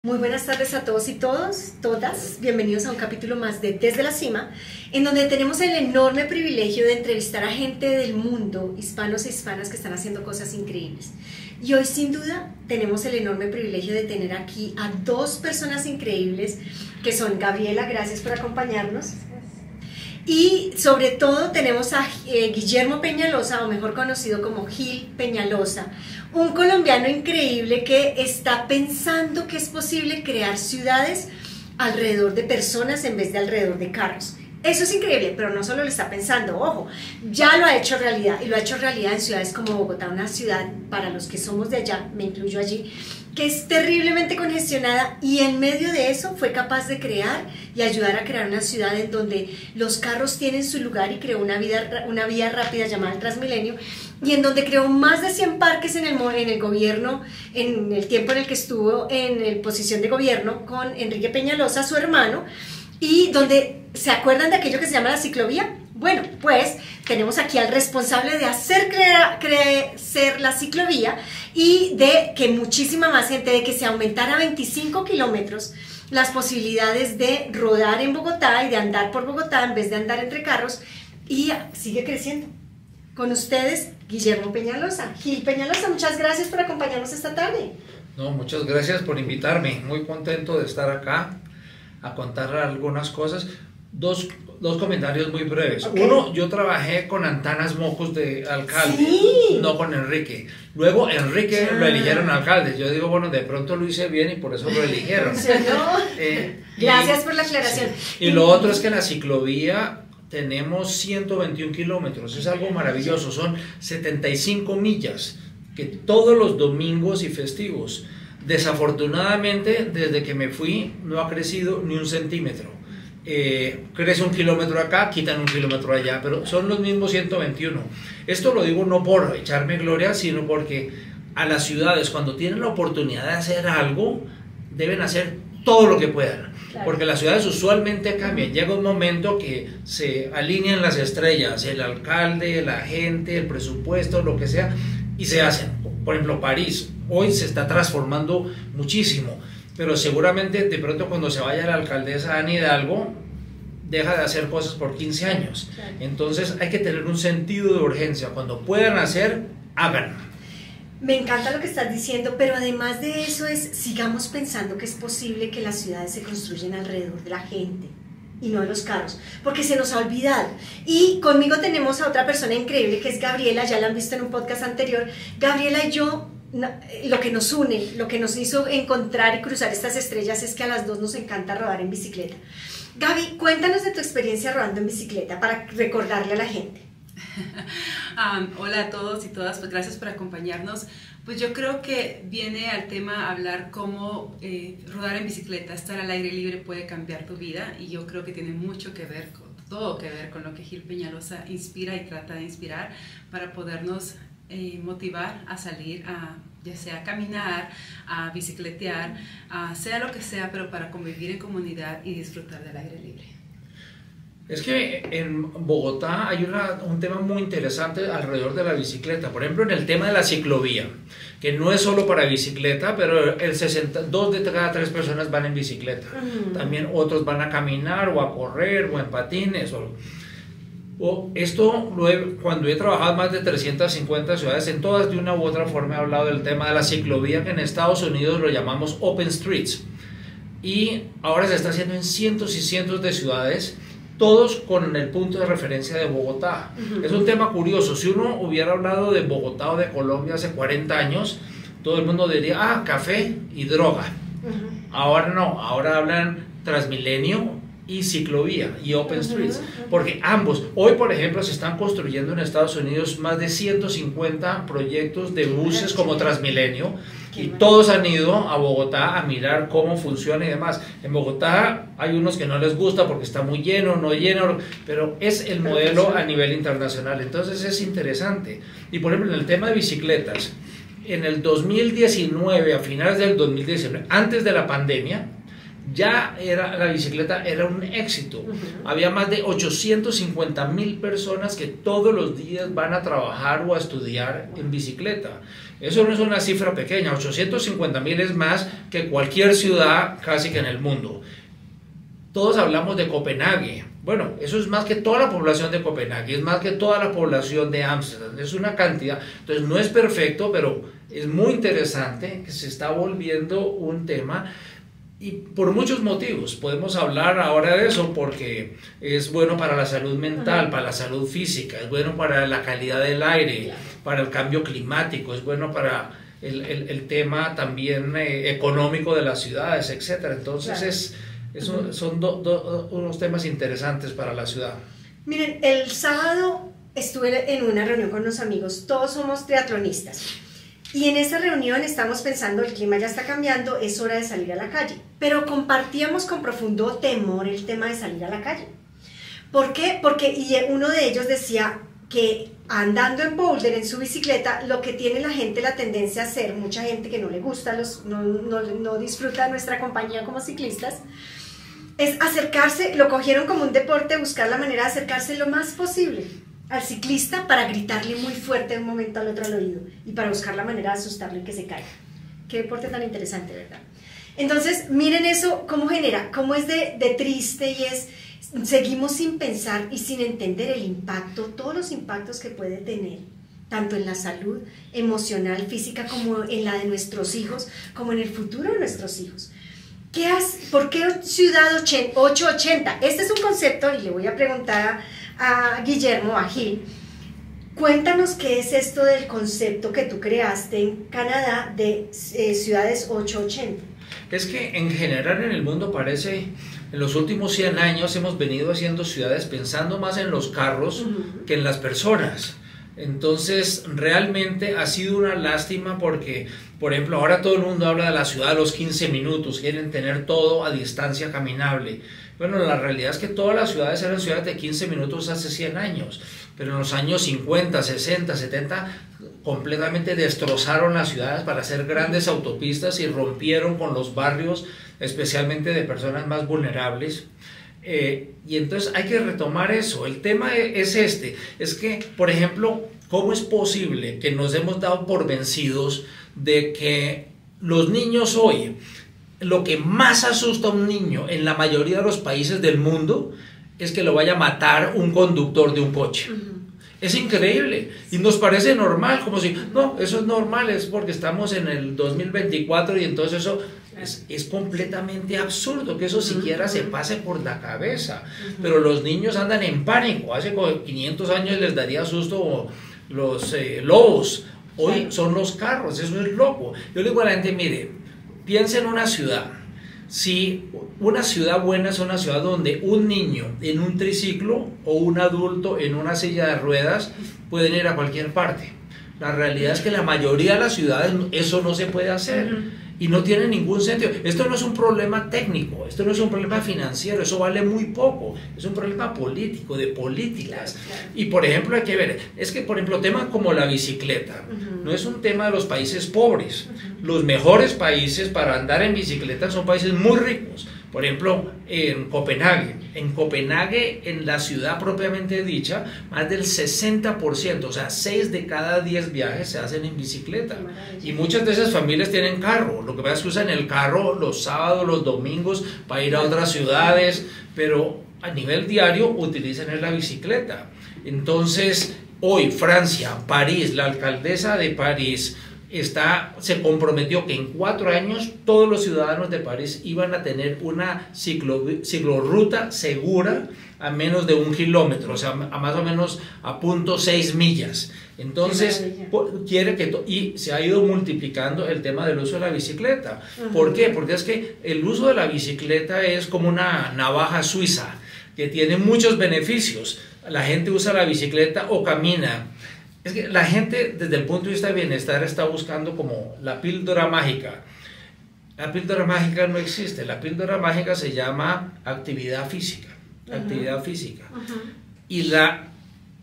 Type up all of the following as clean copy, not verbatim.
Muy buenas tardes a todos y todas. Bienvenidos a un capítulo más de Desde la Cima, en donde tenemos el enorme privilegio de entrevistar a gente del mundo, hispanos e hispanas que están haciendo cosas increíbles. Y hoy sin duda tenemos el enorme privilegio de tener aquí a dos personas increíbles, que son Gabriela, gracias por acompañarnos. Y sobre todo tenemos a Guillermo Peñalosa, o mejor conocido como Gil Peñalosa, un colombiano increíble que está pensando que es posible crear ciudades alrededor de personas en vez de alrededor de carros. Eso es increíble, pero no solo lo está pensando, ojo, ya lo ha hecho realidad, y lo ha hecho realidad en ciudades como Bogotá, una ciudad, para los que somos de allá, me incluyo allí, que es terriblemente congestionada, y en medio de eso fue capaz de crear y ayudar a crear una ciudad en donde los carros tienen su lugar, y creó una vía rápida llamada el Transmilenio, y en donde creó más de 100 parques en el gobierno, en el tiempo en el que estuvo en posición de gobierno con Enrique Peñalosa, su hermano, y donde, ¿se acuerdan de aquello que se llama la ciclovía? Bueno, pues tenemos aquí al responsable de hacer crecer la ciclovía y de que muchísima más gente, de que se aumentara a 25 kilómetros las posibilidades de rodar en Bogotá y de andar por Bogotá en vez de andar entre carros, y sigue creciendo. Con ustedes, Guillermo Peñalosa. Gil Peñalosa, muchas gracias por acompañarnos esta tarde. No, muchas gracias por invitarme. Muy contento de estar acá a contar algunas cosas. Dos comentarios muy breves. Okay. Uno, yo trabajé con Antanas Mocos de alcalde, sí. No con Enrique. Luego Enrique lo eligieron alcalde. Yo digo, bueno, de pronto lo hice bien y por eso lo eligieron. Gracias por la aclaración. Sí. Y lo otro es que la ciclovía tenemos 121 kilómetros. Es algo maravilloso. Son 75 millas que todos los domingos y festivos. Desafortunadamente, desde que me fui, no ha crecido ni un centímetro. Crece 1 kilómetro acá, quitan 1 kilómetro allá, pero son los mismos 121. Esto lo digo no por echarme gloria, sino porque a las ciudades, cuando tienen la oportunidad de hacer algo, deben hacer todo lo que puedan. Claro. Porque las ciudades usualmente cambian. Llega un momento que se alinean las estrellas, el alcalde, la gente, el presupuesto, lo que sea, y se hacen. Por ejemplo, París hoy se está transformando muchísimo, pero seguramente de pronto cuando se vaya la alcaldesa Ana Hidalgo deja de hacer cosas por 15 años. Claro. Entonces hay que tener un sentido de urgencia. Cuando puedan hacer, hagan. Me encanta lo que estás diciendo, pero además de eso sigamos pensando que es posible que las ciudades se construyan alrededor de la gente y no de los carros, porque se nos ha olvidado. Y conmigo tenemos a otra persona increíble que es Gabriela, ya la han visto en un podcast anterior. Gabriela y yo, lo que nos une, lo que nos hizo encontrar y cruzar estas estrellas es que a las dos nos encanta rodar en bicicleta. Gaby, cuéntanos de tu experiencia rodando en bicicleta para recordarle a la gente. Hola a todos y todas, pues gracias por acompañarnos. Pues yo creo que viene al tema hablar cómo rodar en bicicleta, estar al aire libre puede cambiar tu vida, y yo creo que tiene mucho que ver, todo que ver con lo que Gil Peñalosa inspira y trata de inspirar para podernos motivar a salir a, ya sea a caminar, a bicicletear, sea lo que sea, pero para convivir en comunidad y disfrutar del aire libre. Es que en Bogotá hay un tema muy interesante alrededor de la bicicleta. Por ejemplo, en el tema de la ciclovía, que no es solo para bicicleta, pero 2 de cada 3 personas van en bicicleta. También otros van a caminar o a correr o en patines. Cuando he trabajado en más de 350 ciudades, en todas de una u otra forma he hablado del tema de la ciclovía, que en Estados Unidos lo llamamos Open Streets. Y ahora se está haciendo en cientos y cientos de ciudades, todos con el punto de referencia de Bogotá. Es un tema curioso. Si uno hubiera hablado de Bogotá o de Colombia hace 40 años, todo el mundo diría, café y droga. Ahora no, ahora hablan Transmilenio y ciclovía y Open Streets, porque ambos, hoy por ejemplo se están construyendo en Estados Unidos más de 150 proyectos de buses como Transmilenio, y todos han ido a Bogotá a mirar cómo funciona y demás. En Bogotá hay unos que no les gusta porque está muy lleno, no lleno, pero es el modelo a nivel internacional, entonces es interesante. Y por ejemplo en el tema de bicicletas, en el 2019, a finales del 2019, antes de la pandemia, ya la bicicleta era un éxito. Había más de 850,000 personas que todos los días van a trabajar o a estudiar en bicicleta. Eso no es una cifra pequeña, 850,000 es más que cualquier ciudad casi que en el mundo. Todos hablamos de Copenhague. Bueno, eso es más que toda la población de Copenhague, es más que toda la población de Ámsterdam, es una cantidad. Entonces no es perfecto, pero es muy interesante que se está volviendo un tema y por muchos motivos. Podemos hablar ahora de eso porque es bueno para la salud mental, para la salud física, es bueno para la calidad del aire, para el cambio climático, es bueno para el tema también económico de las ciudades, etc. Entonces son unos temas interesantes para la ciudad. Miren, el sábado estuve en una reunión con unos amigos, todos somos triatlonistas, y en esa reunión estamos pensando, el clima ya está cambiando, es hora de salir a la calle, pero compartíamos con profundo temor el tema de salir a la calle. ¿Por qué? Porque uno de ellos decía que andando en boulder, en su bicicleta, lo que tiene la gente la tendencia a hacer, mucha gente que no le gusta, no disfruta de nuestra compañía como ciclistas, es acercarse, lo cogieron como un deporte, buscar la manera de acercarse lo más posible al ciclista para gritarle muy fuerte de un momento al otro al oído y para buscar la manera de asustarle y que se caiga. Qué deporte tan interesante, ¿verdad? Entonces, miren eso, cómo genera, cómo es de triste y seguimos sin pensar y sin entender el impacto, todos los impactos que puede tener, tanto en la salud emocional, física, como en la de nuestros hijos, como en el futuro de nuestros hijos. ¿Por qué Ciudad 880? Este es un concepto y le voy a preguntar a Guillermo, a Gil. Cuéntanos qué es esto del concepto que tú creaste en Canadá de ciudades 880. Es que en general en el mundo parece, en los últimos 100 años hemos venido haciendo ciudades pensando más en los carros que en las personas. Entonces realmente ha sido una lástima porque, por ejemplo, ahora todo el mundo habla de la ciudad a los 15 minutos, quieren tener todo a distancia caminable. Bueno, la realidad es que todas las ciudades eran ciudades de 15 minutos hace 100 años, pero en los años 50, 60, 70 completamente destrozaron las ciudades para hacer grandes autopistas y rompieron con los barrios, especialmente de personas más vulnerables. Y entonces hay que retomar eso. El tema es es que, por ejemplo, ¿cómo es posible que nos hemos dado por vencidos de que los niños hoy, lo que más asusta a un niño en la mayoría de los países del mundo es que lo vaya a matar un conductor de un coche? Es increíble y nos parece normal, como si, no, eso es normal, es porque estamos en el 2024 y entonces eso es completamente absurdo que eso siquiera se pase por la cabeza. Pero los niños andan en pánico, hace 500 años les daría susto los lobos, hoy son los carros, eso es loco. Yo le digo a la gente, mire, piensa en una ciudad. Si una ciudad buena es una ciudad donde un niño en un triciclo o un adulto en una silla de ruedas pueden ir a cualquier parte. La realidad es que en la mayoría de las ciudades eso no se puede hacer y no tiene ningún sentido. Esto no es un problema técnico, esto no es un problema financiero, eso vale muy poco, es un problema político, de políticas. Y por ejemplo hay que ver, es que por ejemplo temas como la bicicleta, no es un tema de los países pobres. Los mejores países para andar en bicicleta son países muy ricos. Por ejemplo, en Copenhague, en la ciudad propiamente dicha, más del 60%, o sea, 6 de cada 10 viajes se hacen en bicicleta. Y muchas de esas familias tienen carro, lo que pasa es que usan el carro los sábados, los domingos, para ir a otras ciudades, pero a nivel diario utilizan la bicicleta. Entonces, hoy Francia, París, la alcaldesa de París, se comprometió que en 4 años todos los ciudadanos de París iban a tener una ciclorruta segura a menos de 1 kilómetro, o sea, a más o menos a 0.6 millas. Entonces, quiere y se ha ido multiplicando el tema del uso de la bicicleta. ¿Por qué? Porque es que el uso de la bicicleta es como una navaja suiza, que tiene muchos beneficios. La gente usa la bicicleta o camina. Es que la gente desde el punto de vista de bienestar está buscando como la píldora mágica. La píldora mágica no existe, la píldora mágica se llama actividad física. Actividad física. Y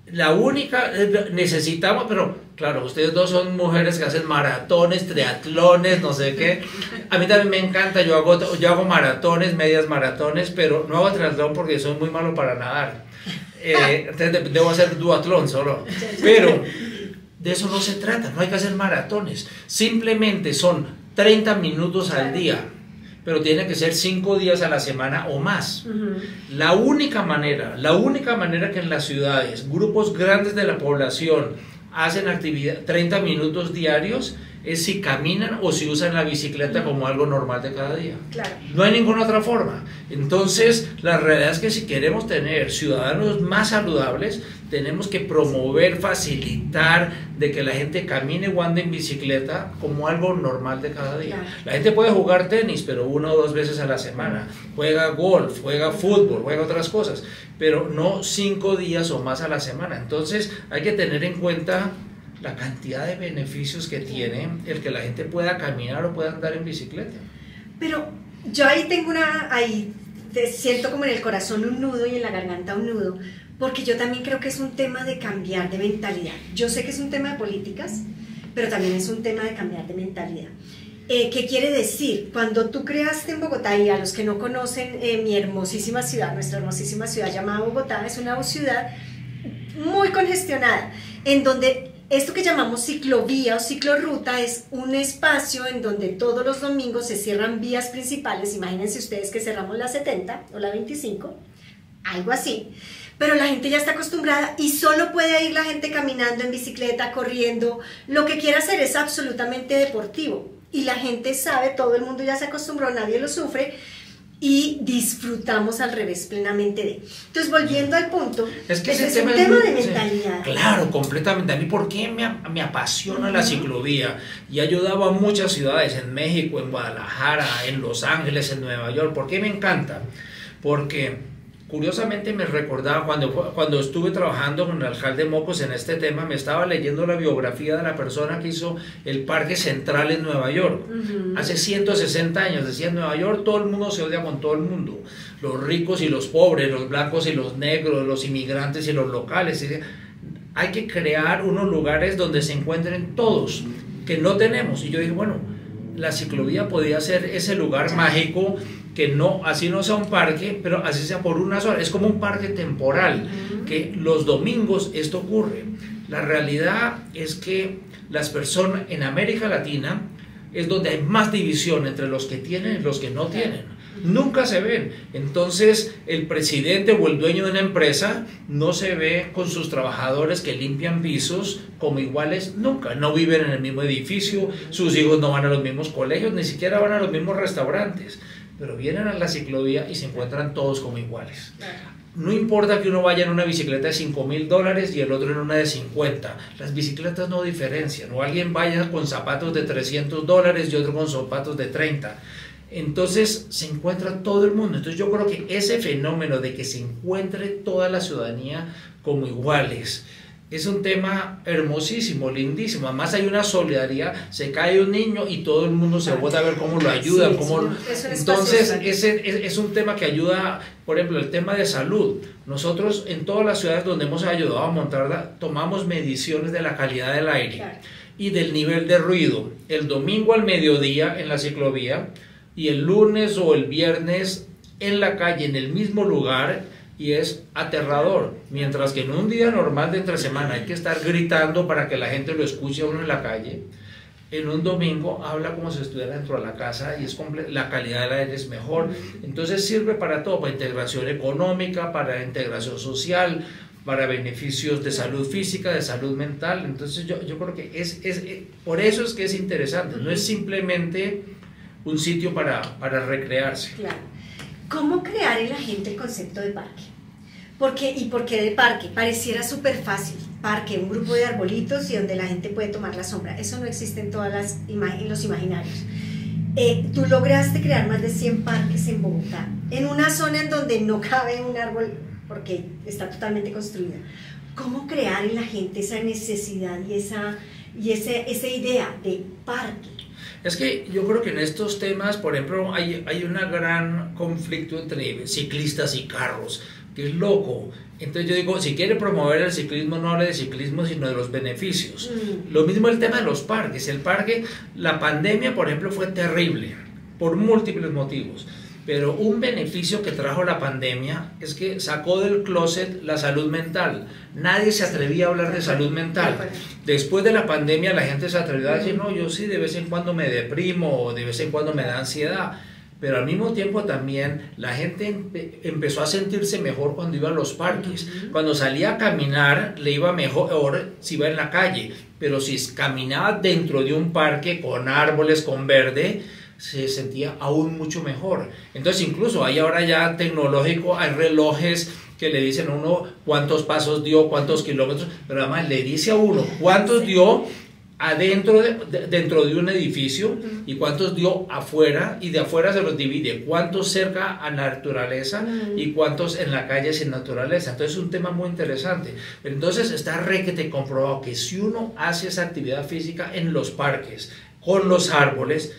La única, necesitamos, pero claro, ustedes dos son mujeres que hacen maratones, triatlones, no sé qué. A mí también me encanta, yo hago maratones, medias maratones, pero no hago triatlón porque soy muy malo para nadar. Entonces debo hacer duatlón solo. Pero de eso no se trata, no hay que hacer maratones. Simplemente son 30 minutos al día, pero tiene que ser 5 días a la semana o más. La única manera que en las ciudades, grupos grandes de la población hacen actividad 30 minutos diarios es si caminan o si usan la bicicleta como algo normal de cada día. Claro. No hay ninguna otra forma. Entonces, la realidad es que si queremos tener ciudadanos más saludables, tenemos que promover, facilitar de que la gente camine o ande en bicicleta como algo normal de cada día. Claro. La gente puede jugar tenis, pero 1 o 2 veces a la semana. Juega golf, juega fútbol, juega otras cosas, pero no 5 días o más a la semana. Entonces, hay que tener en cuenta la cantidad de beneficios que tiene el que la gente pueda caminar o pueda andar en bicicleta. Pero yo ahí tengo siento como en el corazón un nudo y en la garganta un nudo, porque yo también creo que es un tema de cambiar de mentalidad. Yo sé que es un tema de políticas, pero también es un tema de cambiar de mentalidad. ¿Qué quiere decir? Cuando tú creaste en Bogotá, y a los que no conocen mi hermosísima ciudad, nuestra hermosísima ciudad llamada Bogotá, es una ciudad muy congestionada, en donde esto que llamamos ciclovía o ciclorruta es un espacio en donde todos los domingos se cierran vías principales. Imagínense ustedes que cerramos la 70 o la 25, algo así. Pero la gente ya está acostumbrada y solo puede ir la gente caminando, en bicicleta, corriendo. Lo que quiera hacer es absolutamente deportivo. Y la gente sabe, todo el mundo ya se acostumbró, nadie lo sufre. Y disfrutamos al revés plenamente de. Entonces, volviendo al punto, es que es un tema de mentalidad. Claro, completamente. A mí, ¿por qué me apasiona la ciclovía? Y he ayudado a muchas ciudades, en México, en Guadalajara, en Los Ángeles, en Nueva York. ¿Por qué me encanta? Porque curiosamente me recordaba cuando estuve trabajando con el alcalde Mocos en este tema, me estaba leyendo la biografía de la persona que hizo el Parque Central en Nueva York. Hace 160 años, decía, en Nueva York todo el mundo se odia con todo el mundo, los ricos y los pobres, los blancos y los negros, los inmigrantes y los locales. Hay que crear unos lugares donde se encuentren todos, que no tenemos. Y yo dije, bueno, la ciclovía podía ser ese lugar mágico, que no, así no sea un parque, pero así sea por unas horas. Es como un parque temporal, que los domingos esto ocurre. La realidad es que las personas en América Latina es donde hay más división entre los que tienen y los que no tienen. Nunca se ven. Entonces el presidente o el dueño de una empresa no se ve con sus trabajadores que limpian pisos como iguales nunca. No viven en el mismo edificio, sus hijos no van a los mismos colegios, ni siquiera van a los mismos restaurantes, pero vienen a la ciclovía y se encuentran todos como iguales. No importa que uno vaya en una bicicleta de $5,000 y el otro en una de 50. Las bicicletas no diferencian. O alguien vaya con zapatos de $300 y otro con zapatos de 30. Entonces se encuentra todo el mundo. Entonces yo creo que ese fenómeno de que se encuentre toda la ciudadanía como iguales es un tema hermosísimo, lindísimo. Además hay una solidaridad, se cae un niño y todo el mundo se bota a ver cómo lo ayudan. Entonces ese es un tema que ayuda. Por ejemplo, el tema de salud. Nosotros en todas las ciudades donde hemos ayudado a montarla, tomamos mediciones de la calidad del aire y del nivel de ruido. El domingo al mediodía en la ciclovía y el lunes o el viernes en la calle, en el mismo lugar, y es aterrador. Mientras que en un día normal de entre semana hay que estar gritando para que la gente lo escuche a uno en la calle, en un domingo habla como si estuviera dentro de la casa y la calidad del aire es mejor. Entonces sirve para todo, para integración económica, para integración social, para beneficios de salud física, de salud mental. Entonces yo creo que por eso es que es interesante, no es simplemente un sitio para recrearse. Claro. ¿Cómo crear en la gente el concepto de parque? ¿Por qué de parque? Pareciera súper fácil. Parque, un grupo de arbolitos y donde la gente puede tomar la sombra. Eso no existe en en los imaginarios. Tú lograste crear más de 100 parques en Bogotá, en una zona en donde no cabe un árbol porque está totalmente construida. ¿Cómo crear en la gente esa necesidad y esa idea de parque? Es que yo creo que en estos temas, por ejemplo, hay un gran conflicto entre ciclistas y carros, que es loco. Entonces yo digo, si quiere promover el ciclismo, no hable de ciclismo, sino de los beneficios. Lo mismo el tema de los parques. El parque, la pandemia, por ejemplo, fue terrible, por múltiples motivos. Pero un beneficio que trajo la pandemia es que sacó del closet la salud mental. Nadie se atrevía a hablar de salud mental. Después de la pandemia la gente se atrevió a decir, no, yo sí de vez en cuando me deprimo o de vez en cuando me da ansiedad. Pero al mismo tiempo también la gente empezó a sentirse mejor cuando iba a los parques. Cuando salía a caminar le iba mejor si iba en la calle. Pero si caminaba dentro de un parque con árboles, con verde, se sentía aún mucho mejor. Entonces incluso hay ahora ya tecnológico, hay relojes que le dicen a uno cuántos pasos dio, cuántos kilómetros, pero además le dice a uno cuántos dio dentro de un edificio y cuántos dio afuera, y de afuera se los divide, cuántos cerca a la naturaleza y cuántos en la calle sin naturaleza. Entonces es un tema muy interesante. Entonces está requete comprobado que si uno hace esa actividad física en los parques, con los árboles,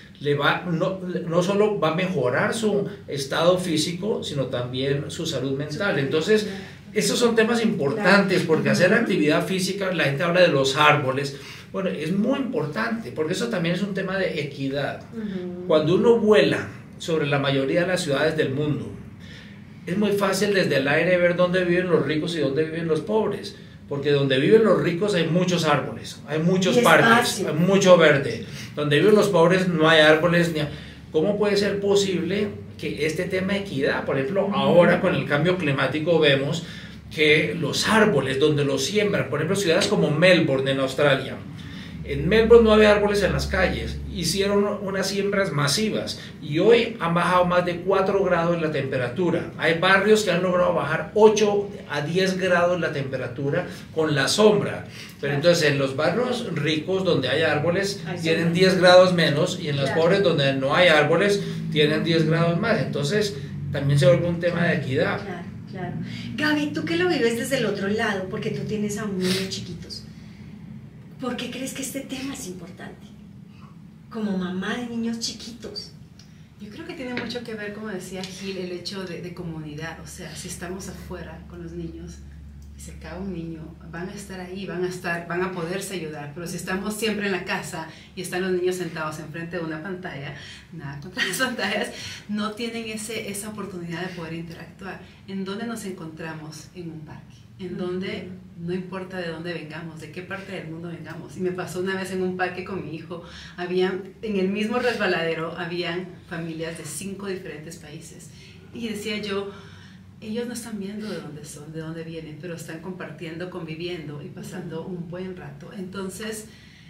no solo va a mejorar su estado físico, sino también su salud mental. Entonces, estos son temas importantes, porque hacer actividad física, la gente habla de los árboles, bueno, es muy importante, porque eso también es un tema de equidad. Cuando uno vuela sobre la mayoría de las ciudades del mundo, es muy fácil desde el aire ver dónde viven los ricos y dónde viven los pobres. Porque donde viven los ricos hay muchos árboles, hay muchos parques, hay mucho verde. Donde viven los pobres no hay árboles. ¿Cómo puede ser posible que este tema de equidad, por ejemplo, ahora con el cambio climático vemos que los árboles donde los siembran, por ejemplo, ciudades como Melbourne en Australia, en Melbourne no había árboles en las calles, hicieron unas siembras masivas y hoy han bajado más de 4 grados la temperatura. Hay barrios que han logrado bajar 8 a 10 grados la temperatura con la sombra. Pero entonces en los barrios ricos donde hay árboles tienen 10 grados menos, y en los pobres donde no hay árboles tienen 10 grados más. Entonces también se vuelve un tema de equidad. Claro. Gaby, tú que lo vives desde el otro lado, porque tú tienes a niños chiquitos, ¿por qué crees que este tema es importante? Como mamá de niños chiquitos. Yo creo que tiene mucho que ver, como decía Gil, el hecho de comunidad. O sea, si estamos afuera con los niños y se cae un niño, van a estar ahí, van a poderse ayudar. Pero si estamos siempre en la casa y están los niños sentados enfrente de una pantalla, nada contra las pantallas, no tienen esa oportunidad de poder interactuar. ¿En dónde nos encontramos? En un parque. En donde no importa de dónde vengamos, de qué parte del mundo vengamos. Y me pasó una vez en un parque con mi hijo, en el mismo resbaladero habían familias de 5 diferentes países. Y decía yo, ellos no están viendo de dónde son, de dónde vienen, pero están compartiendo, conviviendo y pasando un buen rato. Entonces,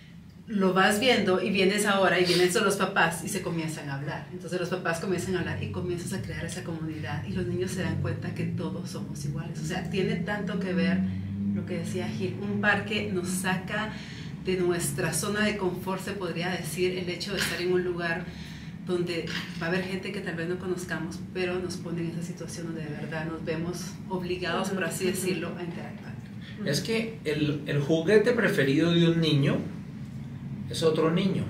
lo vas viendo y vienes ahora y vienen los papás y se comienzan a hablar. Entonces los papás comienzan a hablar y comienzas a crear esa comunidad y los niños se dan cuenta que todos somos iguales. O sea, tiene tanto que ver lo que decía Gil. Un parque nos saca de nuestra zona de confort, se podría decir, el hecho de estar en un lugar donde va a haber gente que tal vez no conozcamos, pero nos pone en esa situación donde de verdad nos vemos obligados, por así decirlo, a interactuar. Es que el juguete preferido de un niño es otro niño.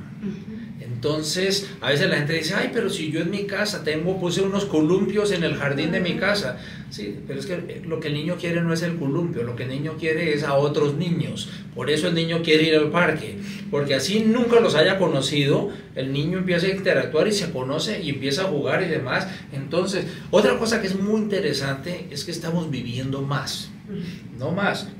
Entonces a veces la gente dice, ay, pero si yo en mi casa puse unos columpios en el jardín de mi casa. Sí, pero es que lo que el niño quiere no es el columpio, lo que el niño quiere es a otros niños. Por eso el niño quiere ir al parque, porque así nunca los haya conocido, el niño empieza a interactuar y se conoce y empieza a jugar y demás. Entonces, otra cosa que es muy interesante es que estamos viviendo más, no más,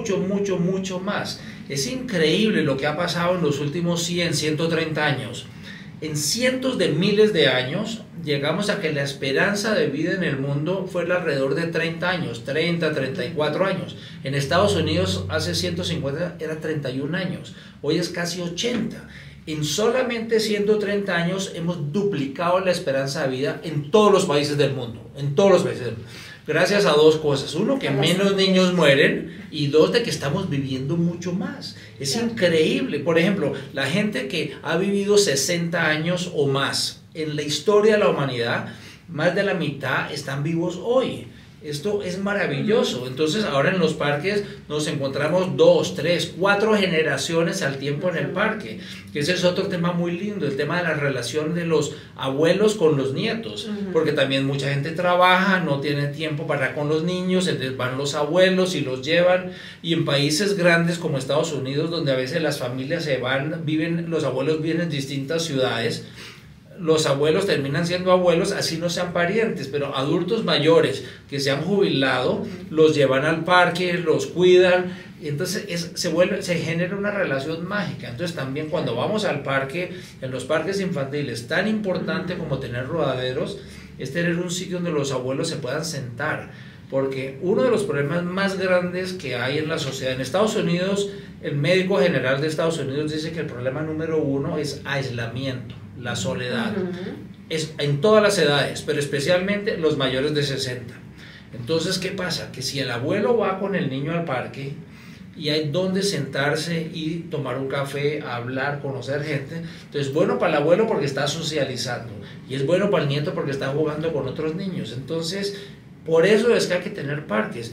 mucho más. Es increíble lo que ha pasado en los últimos 100, 130 años. En cientos de miles de años llegamos a que la esperanza de vida en el mundo fue alrededor de 30 años, 30, 34 años. En Estados Unidos hace 150 era 31 años, hoy es casi 80. En solamente 130 años hemos duplicado la esperanza de vida en todos los países del mundo, en todos los países del mundo. Gracias a 2 cosas, 1, que menos niños mueren, y 2, de que estamos viviendo mucho más. Es increíble. Por ejemplo, la gente que ha vivido 60 años o más en la historia de la humanidad, más de la mitad están vivos hoy. Esto es maravilloso. Entonces ahora en los parques nos encontramos 2, 3, 4 generaciones al tiempo en el parque, que ese es otro tema muy lindo, el tema de la relación de los abuelos con los nietos, porque también mucha gente trabaja, no tiene tiempo para estar con los niños, entonces van los abuelos y los llevan, y en países grandes como Estados Unidos, donde a veces las familias se van, los abuelos viven en distintas ciudades, los abuelos terminan siendo abuelos, así no sean parientes, pero adultos mayores que se han jubilado, los llevan al parque, los cuidan, y entonces se genera una relación mágica. Entonces también cuando vamos al parque, en los parques infantiles, tan importante como tener rodaderos, es tener un sitio donde los abuelos se puedan sentar, porque uno de los problemas más grandes que hay en la sociedad, en Estados Unidos, el médico general de Estados Unidos dice que el problema número 1 es aislamiento, la soledad, es en todas las edades, pero especialmente los mayores de 60. Entonces, ¿qué pasa? Que si el abuelo va con el niño al parque y hay donde sentarse y tomar un café, hablar, conocer gente, entonces es bueno para el abuelo porque está socializando, y es bueno para el nieto porque está jugando con otros niños. Entonces, por eso es que hay que tener parques.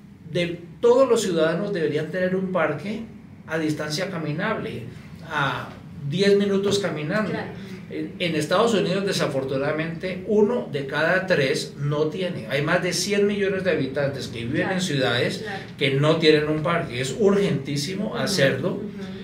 Todos los ciudadanos deberían tener un parque a distancia caminable, a 10 minutos caminando. Claro. En Estados Unidos, desafortunadamente, 1 de cada 3 no tiene. Hay más de 100 millones de habitantes que viven en ciudades que no tienen un parque. Es urgentísimo hacerlo,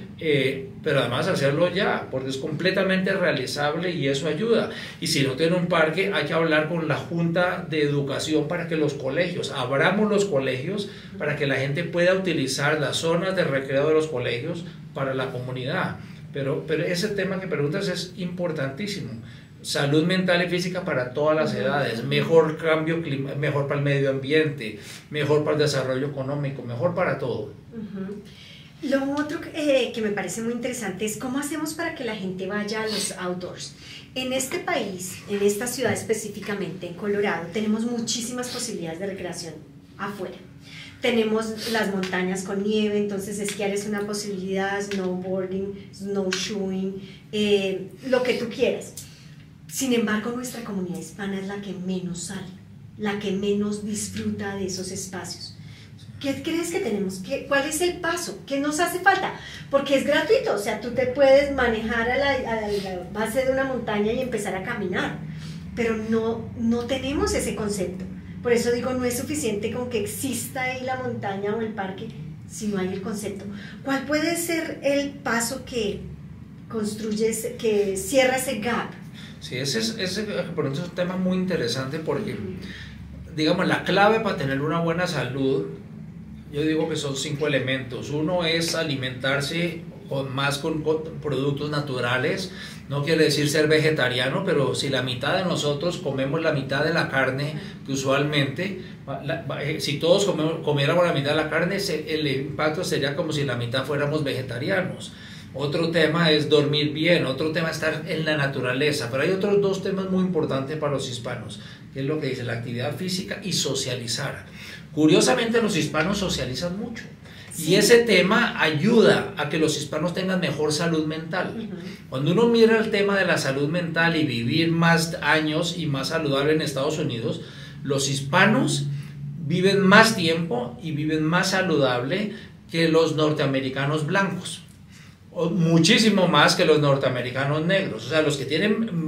pero además hacerlo ya, porque es completamente realizable y eso ayuda. Y si no tiene un parque, hay que hablar con la Junta de Educación para que los colegios, abramos los colegios para que la gente pueda utilizar las zonas de recreo de los colegios para la comunidad. Pero ese tema que preguntas es importantísimo. Salud mental y física para todas las edades, mejor cambio climático, mejor para el medio ambiente, mejor para el desarrollo económico, mejor para todo. Lo otro que me parece muy interesante es cómo hacemos para que la gente vaya a los outdoors. En este país, en esta ciudad específicamente, en Colorado, tenemos muchísimas posibilidades de recreación afuera. Tenemos las montañas con nieve, entonces esquiar es una posibilidad, snowboarding, snowshoeing, lo que tú quieras. Sin embargo, nuestra comunidad hispana es la que menos sale, la que menos disfruta de esos espacios. ¿Qué crees que tenemos? ¿Cuál es el paso? ¿Qué nos hace falta? Porque es gratuito, o sea, tú te puedes manejar a la base de una montaña y empezar a caminar, pero no tenemos ese concepto. Por eso digo, no es suficiente con que exista ahí la montaña o el parque, si no hay el concepto. ¿Cuál puede ser el paso que construye, que cierra ese gap? Sí, ese es un tema muy interesante porque, digamos, la clave para tener una buena salud, yo digo que son 5 elementos. Uno es alimentarse con productos naturales. No quiere decir ser vegetariano, pero si la mitad de nosotros comemos la mitad de la carne que usualmente, si todos comiéramos la mitad de la carne, el impacto sería como si la mitad fuéramos vegetarianos. Otro tema es dormir bien, otro tema es estar en la naturaleza, pero hay otros 2 temas muy importantes para los hispanos, que es lo que dice la actividad física y socializar. Curiosamente los hispanos socializan mucho. Sí. Y ese tema ayuda a que los hispanos tengan mejor salud mental. Cuando uno mira el tema de la salud mental y vivir más años y más saludable en Estados Unidos, los hispanos viven más tiempo y viven más saludable que los norteamericanos blancos. Muchísimo más que los norteamericanos negros. O sea, los que tienen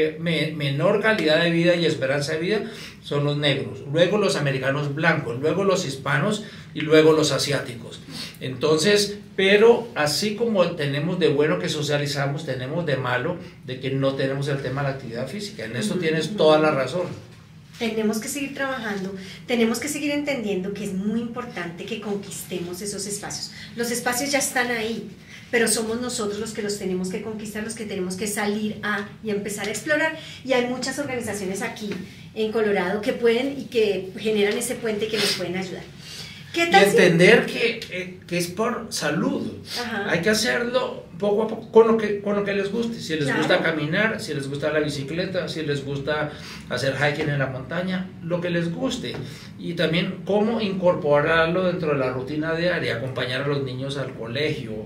menor calidad de vida y esperanza de vida son los negros, luego los americanos blancos, luego los hispanos y luego los asiáticos. Entonces, pero así como tenemos de bueno que socializamos, tenemos de malo de que no tenemos el tema de la actividad física. En esto tienes toda la razón. Tenemos que seguir trabajando, tenemos que seguir entendiendo que es muy importante que conquistemos esos espacios. Los espacios ya están ahí, pero somos nosotros los que los tenemos que conquistar, los que tenemos que salir y empezar a explorar. Y hay muchas organizaciones aquí en Colorado que pueden y que generan ese puente y que nos pueden ayudar. Y entender que es por salud. Ajá. Hay que hacerlo poco a poco con lo que les guste. Si les gusta caminar, si les gusta la bicicleta, si les gusta hacer hiking en la montaña, lo que les guste. Y también cómo incorporarlo dentro de la rutina diaria, acompañar a los niños al colegio,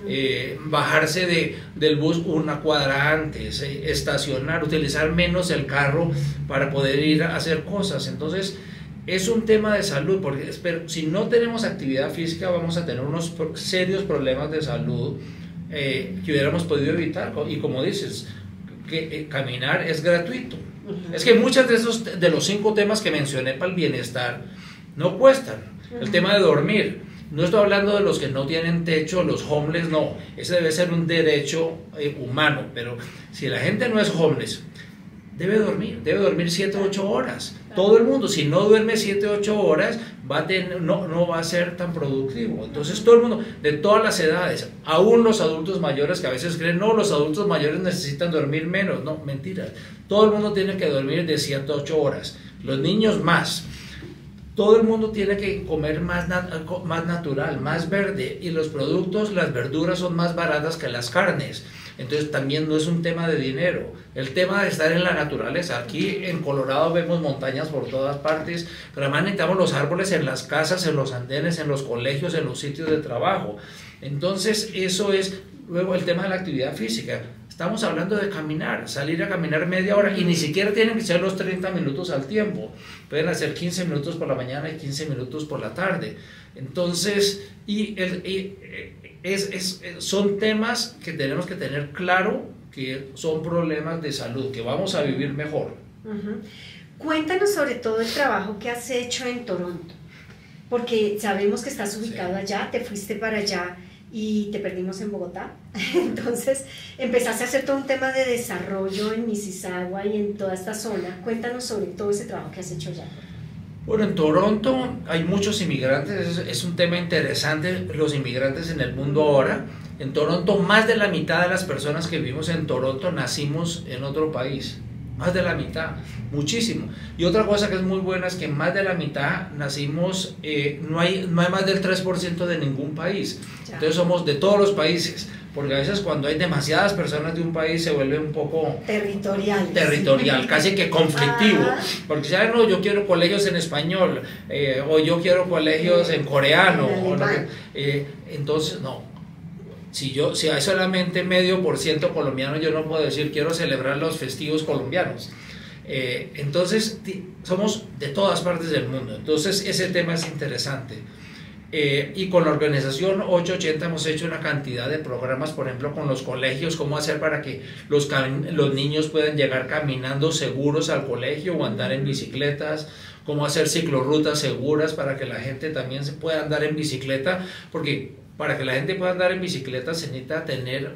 bajarse del bus una cuadra antes, estacionar, utilizar menos el carro para poder ir a hacer cosas. Entonces, es un tema de salud, porque si no tenemos actividad física vamos a tener unos serios problemas de salud que hubiéramos podido evitar. Y como dices, que caminar es gratuito. Es que muchos de los 5 temas que mencioné para el bienestar no cuestan. El tema de dormir, no estoy hablando de los que no tienen techo, los homeless, no, ese debe ser un derecho humano, pero si la gente no es homeless, debe dormir 7 o 8 horas. Todo el mundo, si no duerme 7 o 8 horas, no va a ser tan productivo. Entonces todo el mundo, de todas las edades, aún los adultos mayores que a veces creen, no, los adultos mayores necesitan dormir menos. No, mentira. Todo el mundo tiene que dormir de 7 a 8 horas. Los niños más. Todo el mundo tiene que comer más natural, más verde. Y los productos, las verduras son más baratas que las carnes. Entonces también no es un tema de dinero, el tema de estar en la naturaleza. Aquí en Colorado vemos montañas por todas partes, pero además necesitamos los árboles en las casas, en los andenes, en los colegios, en los sitios de trabajo. Entonces eso es luego el tema de la actividad física. Estamos hablando de caminar, salir a caminar media hora, y ni siquiera tienen que ser los 30 minutos al tiempo, pueden hacer 15 minutos por la mañana y 15 minutos por la tarde. Entonces, son temas que tenemos que tener claro que son problemas de salud, que vamos a vivir mejor. Cuéntanos sobre todo el trabajo que has hecho en Toronto, porque sabemos que estás ubicado allá, te fuiste para allá y te perdimos en Bogotá. Entonces empezaste a hacer todo un tema de desarrollo en Mississauga y en toda esta zona. Cuéntanos sobre todo ese trabajo que has hecho allá. Bueno, en Toronto hay muchos inmigrantes, es un tema interesante, los inmigrantes en el mundo ahora. En Toronto, más de la mitad de las personas que vivimos en Toronto nacimos en otro país. Más de la mitad, muchísimo. Y otra cosa que es muy buena es que más de la mitad nacimos, no hay más del 3% de ningún país. Entonces somos de todos los países, porque a veces cuando hay demasiadas personas de un país se vuelve un poco territorial, casi que conflictivo. Porque ya no, yo quiero colegios en español, o yo quiero colegios en coreano. Entonces, no. Si hay solamente 0,5% colombiano, yo no puedo decir quiero celebrar los festivos colombianos. Entonces somos de todas partes del mundo. Entonces ese tema es interesante. Y con la organización 880 hemos hecho una cantidad de programas, por ejemplo con los colegios, cómo hacer para que los niños puedan llegar caminando seguros al colegio o andar en bicicletas, cómo hacer ciclorrutas seguras para que la gente también se pueda andar en bicicleta, porque para que la gente pueda andar en bicicleta se necesita tener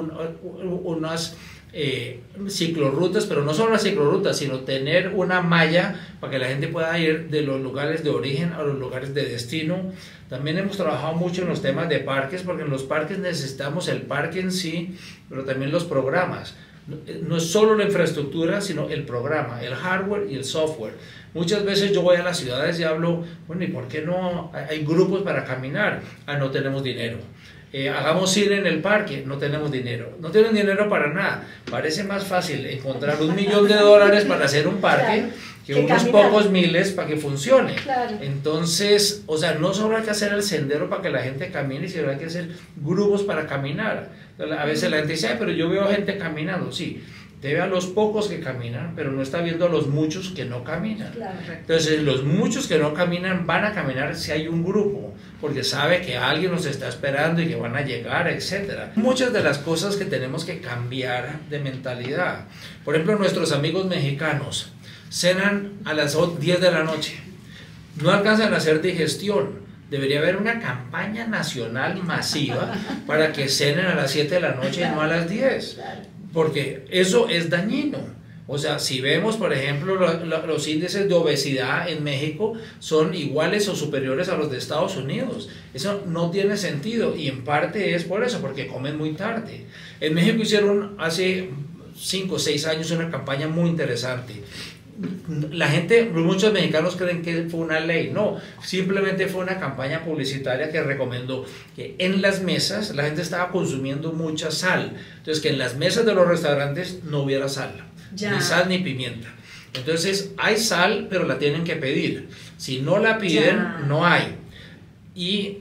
unas ciclorrutas, pero no solo las ciclorrutas, sino tener una malla para que la gente pueda ir de los lugares de origen a los lugares de destino. También hemos trabajado mucho en los temas de parques, porque en los parques necesitamos el parque en sí, pero también los programas. No es solo la infraestructura, sino el programa, el hardware y el software. Muchas veces yo voy a las ciudades y hablo, bueno, ¿y por qué no hay grupos para caminar? No tenemos dinero. Hagamos cine en el parque, no tenemos dinero. No tienen dinero para nada. Parece más fácil encontrar $1 millón para hacer un parque, que unos pocos miles para que funcione. Entonces, o sea, no solo hay que hacer el sendero para que la gente camine, sino hay que hacer grupos para caminar. A veces la gente dice, pero yo veo gente caminando. Sí, te ve a los pocos que caminan, pero no está viendo a los muchos que no caminan. Entonces, los muchos que no caminan van a caminar si hay un grupo, porque sabe que alguien nos está esperando y que van a llegar, etc. Muchas de las cosas que tenemos que cambiar de mentalidad. Por ejemplo, nuestros amigos mexicanos cenan a las 10 de la noche, no alcanzan a hacer digestión. Debería haber una campaña nacional masiva para que cenen a las 7 de la noche y no a las 10, porque eso es dañino. O sea, si vemos, por ejemplo, los índices de obesidad en México son iguales o superiores a los de Estados Unidos. Eso no tiene sentido, y en parte es por eso, porque comen muy tarde. En México hicieron hace 5 o 6 años una campaña muy interesante. La gente, muchos mexicanos creen que fue una ley. No, simplemente fue una campaña publicitaria que recomendó que en las mesas la gente estaba consumiendo mucha sal. Entonces, que en las mesas de los restaurantes no hubiera sal, ni sal ni pimienta. Entonces, hay sal, pero la tienen que pedir. Si no la piden, no hay. Y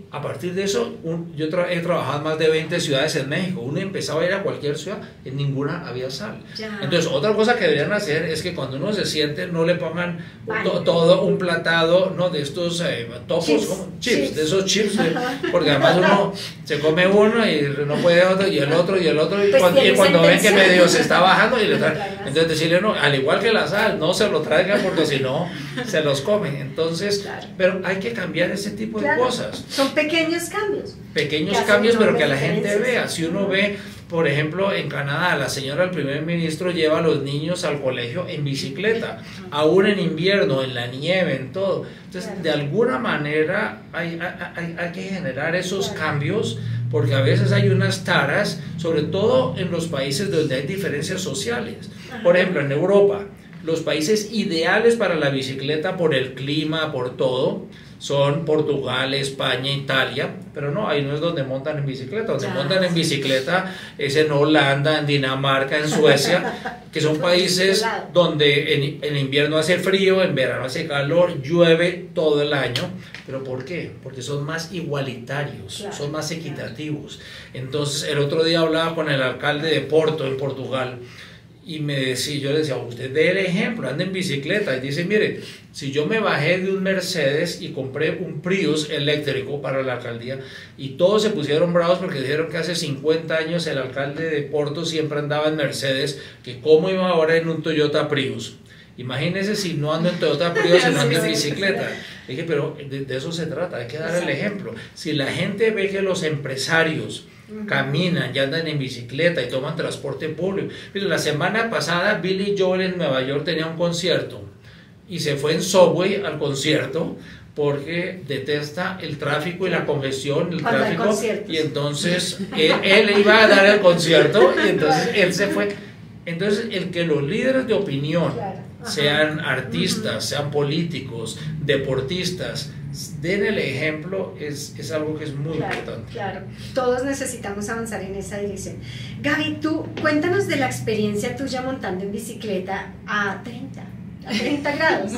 a partir de eso, yo he trabajado en más de 20 ciudades en México. Uno empezaba a ir a cualquier ciudad, en ninguna había sal. Ya. Entonces, otra cosa que deberían hacer es que cuando uno se siente, no le pongan todo un platado, ¿no? De estos topos, chips, de esos chips, porque además uno se come uno y no puede otro, y el otro, y Pues cuando ven que medio se está bajando, y le traen. entonces decirle, no, al igual que la sal, no se lo traigan porque si no, se los comen. Entonces, pero hay que cambiar ese tipo de cosas. Son pequeños cambios. Pequeños cambios, pero que la gente vea. Si uno ve, por ejemplo, en Canadá, la señora del primer ministro lleva a los niños al colegio en bicicleta, aún en invierno, en la nieve, en todo. Entonces, de alguna manera hay que generar esos cambios, porque a veces hay unas taras, sobre todo en los países donde hay diferencias sociales. Por ejemplo, en Europa, los países ideales para la bicicleta por el clima, por todo, son Portugal, España, Italia, pero no, ahí no es donde montan en bicicleta. Donde montan en bicicleta es en Holanda, en Dinamarca, en Suecia, que son países donde en invierno hace frío, en verano hace calor, llueve todo el año. ¿Pero por qué? Porque son más igualitarios, son más equitativos. Entonces, el otro día hablaba con el alcalde de Porto, en Portugal, y yo le decía, usted dé el ejemplo, anda en bicicleta. Y dice, mire, si yo me bajé de un Mercedes y compré un Prius eléctrico para la alcaldía, y todos se pusieron bravos porque dijeron que hace 50 años el alcalde de Porto siempre andaba en Mercedes, que cómo iba ahora en un Toyota Prius. Imagínense si no ando en Toyota Prius, si no ando en bicicleta. Dije, pero de eso se trata, hay que dar el ejemplo. Si la gente ve que los empresarios caminan y andan en bicicleta y toman transporte público. Mira, la semana pasada Billy Joel en Nueva York tenía un concierto y se fue en subway al concierto porque detesta el tráfico y la congestión, el tráfico, y entonces él iba a dar el concierto y entonces él se fue. Entonces, el que los líderes de opinión, sean artistas, sean políticos, deportistas, den el ejemplo, es algo que es muy importante. Claro, todos necesitamos avanzar en esa dirección. Gaby, tú cuéntanos de la experiencia tuya montando en bicicleta a 30 grados.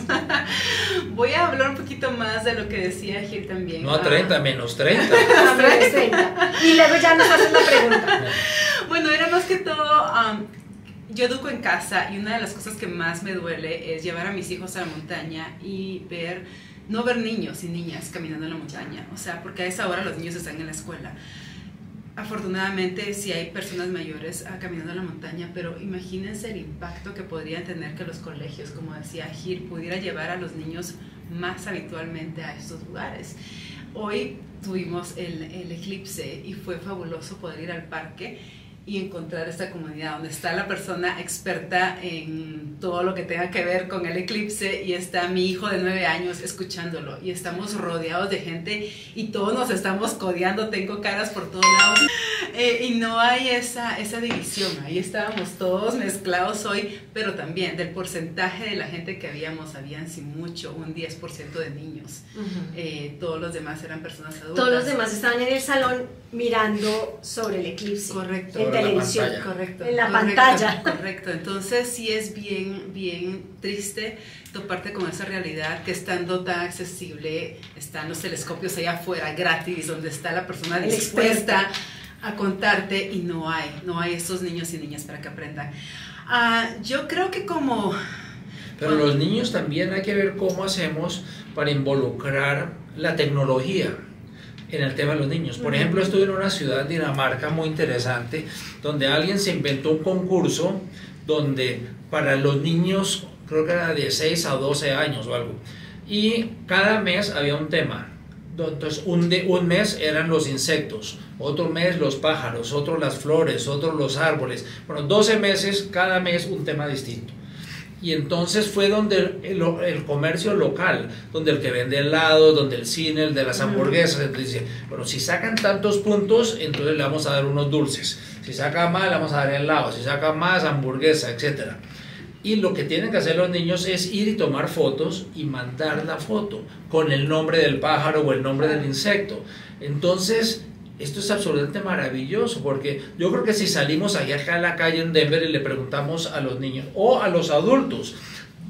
Voy a hablar un poquito más de lo que decía Gil también. No a 30, menos 30. A menos 30. Y luego ya nos haces la pregunta. Bueno, era más que todo, yo educo en casa y una de las cosas que más me duele es llevar a mis hijos a la montaña y no ver niños y niñas caminando en la montaña. O sea, porque a esa hora los niños están en la escuela. Afortunadamente sí hay personas mayores caminando en la montaña, pero imagínense el impacto que podrían tener que los colegios, como decía Gil, pudiera llevar a los niños más habitualmente a estos lugares. Hoy tuvimos el eclipse y fue fabuloso poder ir al parque y encontrar esta comunidad donde está la persona experta en todo lo que tenga que ver con el eclipse y está mi hijo de 9 años escuchándolo y estamos rodeados de gente y todos nos estamos codeando, tengo caras por todos lados y no hay esa división, ahí estábamos todos mezclados hoy, pero también del porcentaje de la gente que habían sin mucho un 10% de niños, todos los demás eran personas adultas. Todos los demás estaban en el salón mirando sobre el eclipse. Correcto. En televisión. Correcto. En la pantalla. Correcto. Entonces sí es bien triste toparte con esa realidad que estando tan accesible, están los telescopios allá afuera gratis, donde está la persona dispuesta a contarte y no hay estos niños y niñas para que aprendan. Yo creo que Pero los niños también hay que ver cómo hacemos para involucrar la tecnología en el tema de los niños. Por ejemplo, estuve en una ciudad, Dinamarca, muy interesante, donde alguien se inventó un concurso donde para los niños, creo que era de 6 a 12 años o algo, y cada mes había un tema. Entonces, un mes eran los insectos, otro mes los pájaros, otro las flores, otro los árboles. Bueno, 12 meses, cada mes un tema distinto. Y entonces fue donde el comercio local, donde el que vende helados, donde el cine, el de las hamburguesas, dice, bueno, si sacan tantos puntos, entonces le vamos a dar unos dulces. Si saca más, le vamos a dar helados. Si saca más, hamburguesa, etc. Y lo que tienen que hacer los niños es ir y tomar fotos y mandar la foto con el nombre del pájaro o el nombre del insecto. Entonces, esto es absolutamente maravilloso, porque yo creo que si salimos allá acá a la calle en Denver y le preguntamos a los niños o a los adultos,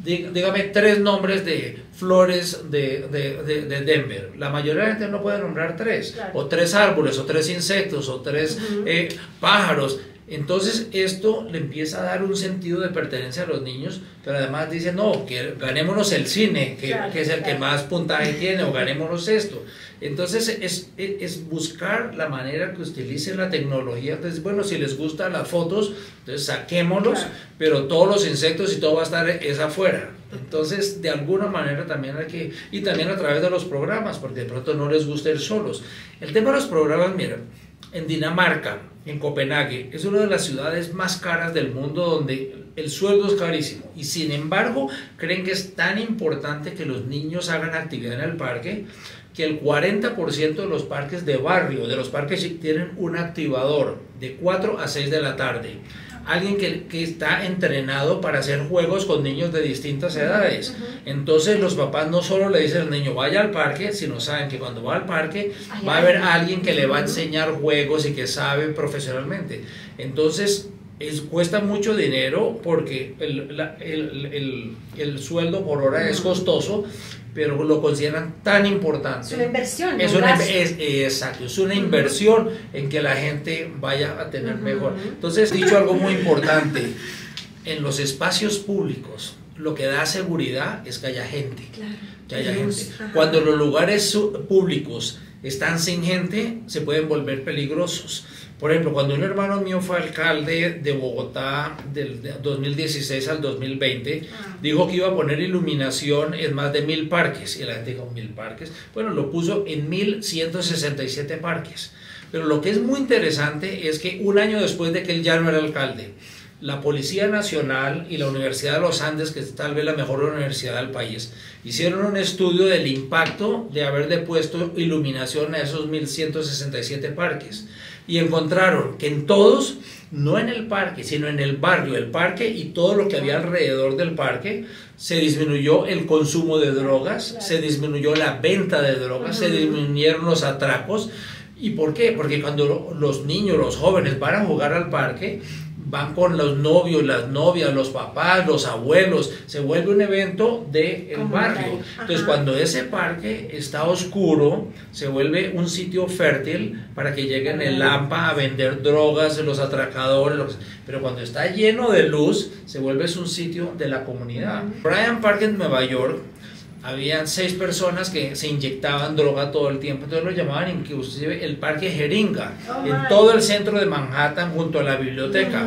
dígame 3 nombres de flores de Denver. La mayoría de la gente no puede nombrar 3, claro. O 3 árboles, o 3 insectos, o 3 pájaros. Entonces esto le empieza a dar un sentido de pertenencia a los niños, pero además dice, no, que ganémonos el cine, que es el que más puntaje tiene, o ganémonos esto. Entonces es buscar la manera que utilicen la tecnología. Entonces, bueno, si les gustan las fotos, entonces saquémoslos, pero todos los insectos y todo va a estar afuera. Entonces, de alguna manera también hay que, y también a través de los programas, porque de pronto no les gusta ir solos. El tema de los programas, mira, en Dinamarca, en Copenhague, es una de las ciudades más caras del mundo donde el sueldo es carísimo, y sin embargo creen que es tan importante que los niños hagan actividad en el parque, que el 40% de los parques de barrio, de los parques, tienen un activador de 4 a 6 de la tarde. Alguien que está entrenado para hacer juegos con niños de distintas edades. Entonces los papás no solo le dicen al niño vaya al parque, sino saben que cuando va al parque va a haber alguien que le va a enseñar juegos y que sabe profesionalmente. Entonces cuesta mucho dinero porque el sueldo por hora es costoso, pero lo consideran tan importante. Es una inversión. Exacto, es una inversión en que la gente vaya a tener mejor. Entonces, he dicho algo muy importante, en los espacios públicos, lo que da seguridad es que haya gente. Claro. Que haya gente. Cuando los lugares públicos están sin gente, se pueden volver peligrosos. Por ejemplo, cuando un hermano mío fue alcalde de Bogotá del 2016 al 2020, dijo que iba a poner iluminación en más de 1000 parques. Y la gente dijo, 1000 parques. Bueno, lo puso en 1167 parques. Pero lo que es muy interesante es que un año después de que él ya no era alcalde, la Policía Nacional y la Universidad de los Andes, que es tal vez la mejor universidad del país, hicieron un estudio del impacto de haberle puesto iluminación a esos 1167 parques. Y encontraron que en todos, no en el parque, sino en el barrio, el parque y todo lo que había alrededor del parque, se disminuyó el consumo de drogas, se disminuyó la venta de drogas, se disminuyeron los atracos. ¿Y por qué? Porque cuando los niños, los jóvenes van a jugar al parque, van con los novios, las novias, los papás, los abuelos, se vuelve un evento del barrio. Entonces, cuando ese parque está oscuro, se vuelve un sitio fértil para que lleguen el Lampa a vender drogas, los atracadores, pero cuando está lleno de luz, se vuelve un sitio de la comunidad. Bryant Park en Nueva York, habían 6 personas que se inyectaban droga todo el tiempo, entonces lo llamaban inclusive el parque jeringa, en todo el centro de Manhattan junto a la biblioteca.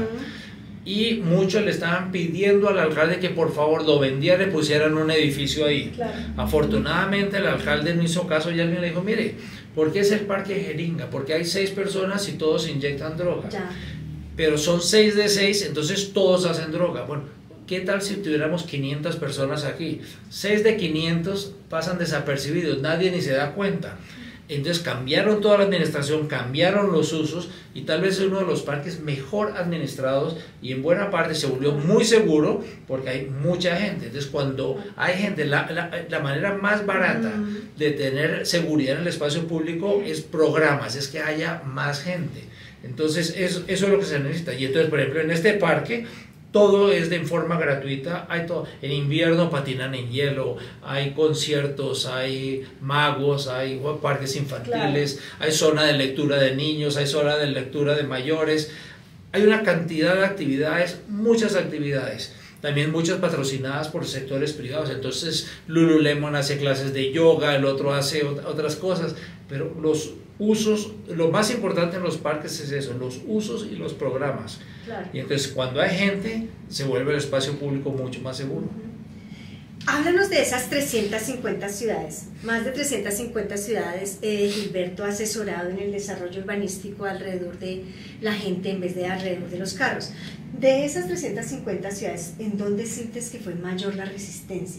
Y muchos le estaban pidiendo al alcalde que por favor lo vendiera y pusieran un edificio ahí. Afortunadamente el alcalde no hizo caso y alguien le dijo, mire, ¿por qué es el parque jeringa? Porque hay 6 personas y todos inyectan droga. Pero son 6 de 6, entonces todos hacen droga. Bueno, ¿qué tal si tuviéramos 500 personas aquí? 6 de 500 pasan desapercibidos, nadie ni se da cuenta. Entonces cambiaron toda la administración, cambiaron los usos y tal vez es uno de los parques mejor administrados y en buena parte se volvió muy seguro porque hay mucha gente. Entonces cuando hay gente, la manera más barata de tener seguridad en el espacio público es programas, es que haya más gente. Entonces eso es lo que se necesita. Y entonces, por ejemplo, en este parque todo es de forma gratuita, hay todo. En invierno patinan en hielo, hay conciertos, hay magos, hay parques infantiles, hay zona de lectura de niños, hay zona de lectura de mayores, hay una cantidad de actividades, muchas actividades, también muchas patrocinadas por sectores privados. Entonces Lululemon hace clases de yoga, el otro hace otras cosas, pero los usos, lo más importante en los parques es eso, los usos y los programas. Y entonces cuando hay gente se vuelve el espacio público mucho más seguro. Háblanos de esas 350 ciudades, más de 350 ciudades. Gilberto ha asesorado en el desarrollo urbanístico alrededor de la gente en vez de alrededor de los carros. De esas 350 ciudades, ¿en dónde sientes que fue mayor la resistencia?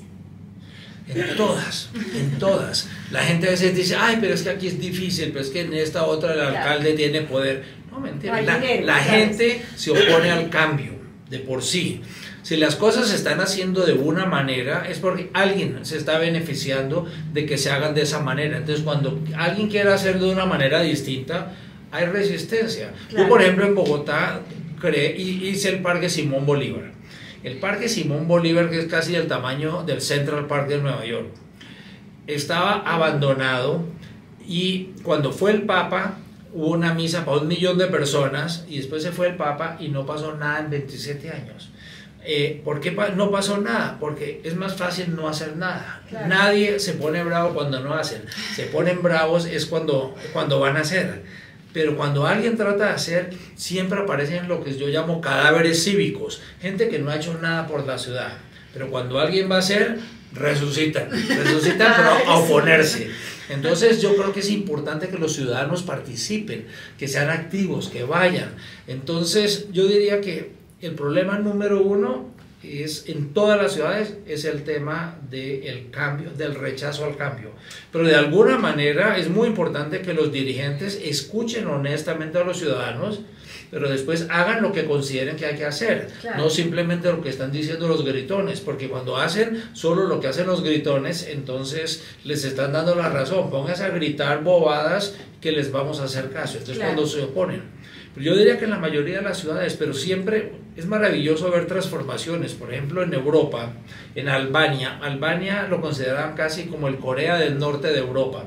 En todas, en todas. La gente a veces dice, ay, pero es que aquí es difícil, pero es que en esta otra el alcalde tiene poder. No, mentira, la gente se opone al cambio de por sí. Si las cosas se están haciendo de una manera, es porque alguien se está beneficiando de que se hagan de esa manera. Entonces, cuando alguien quiere hacerlo de una manera distinta, hay resistencia. Yo, por ejemplo, en Bogotá hice el Parque Simón Bolívar. El Parque Simón Bolívar, que es casi del tamaño del Central Park de Nueva York, estaba abandonado, y cuando fue el Papa hubo una misa para 1 millón de personas, y después se fue el Papa y no pasó nada en 27 años. ¿Por qué no pasó nada? Porque es más fácil no hacer nada. Claro. Nadie se pone bravo cuando no hacen. Se ponen bravos es cuando van a hacer. Pero cuando alguien trata de hacer, siempre aparecen lo que yo llamo cadáveres cívicos. Gente que no ha hecho nada por la ciudad. Pero cuando alguien va a hacer, resucitan pero a oponerse. Entonces yo creo que es importante que los ciudadanos participen, que sean activos, que vayan. Entonces yo diría que el problema número 1 es, en todas las ciudades, es el tema del cambio, del rechazo al cambio. Pero de alguna manera es muy importante que los dirigentes escuchen honestamente a los ciudadanos, pero después hagan lo que consideren que hay que hacer, claro. No simplemente lo que están diciendo los gritones, porque cuando hacen solo lo que hacen los gritones, entonces les están dando la razón. Pónganse a gritar bobadas que les vamos a hacer caso. Entonces claro. Cuando se oponen. Yo diría que en la mayoría de las ciudades, pero siempre es maravilloso ver transformaciones. Por ejemplo, en Europa, en Albania lo consideraban casi como el Corea del Norte de Europa.